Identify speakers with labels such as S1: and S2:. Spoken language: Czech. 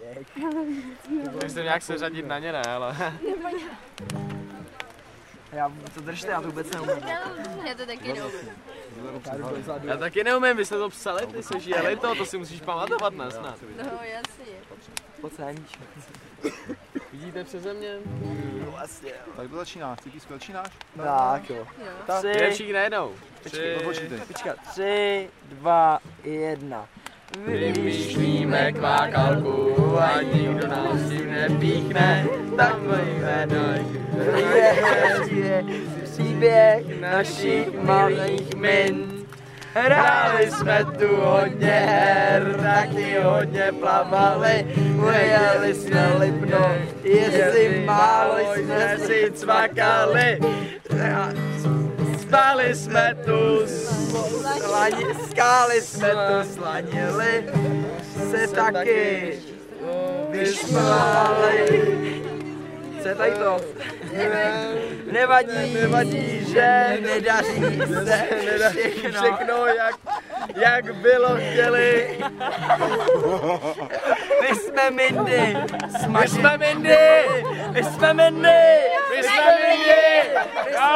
S1: Myslím nějak se řadit na ně, ne, ale...
S2: Já to držte, já to vůbec neumím.
S3: Já to taky neumím.
S1: Já taky neumím, vy jste to psali, ty jsi jeli to si musíš pamatovat, ne snad.
S3: No jasně.
S2: Pojď sem.
S1: Vidíte přeze mě?
S2: No vlastně.
S4: Tak to začíná, Cítísku, začínáš?
S2: Tak jo.
S1: Jdeme všichni najednou.
S2: Počkat. 3, 2, 1.
S1: Vymýšlíme kvákalku a nikdo nás tím nepíchne, tak víme
S2: Je příběh našich malých mint.
S1: Hráli jsme tu hodně her, taky hodně plavali,
S2: Ujeli jsme Lipno, jestli málo jsme
S1: si cvakali. Spali jsme tu,
S2: skály jsme tu slanili, se taky vyšmali. Co je tady to? Nevadí, že nedaří se
S1: všechno jak bylo chtěli.
S2: My jsme Mindy,
S1: My jsme Mindy! My jsme Mindy! My jsme Mindy!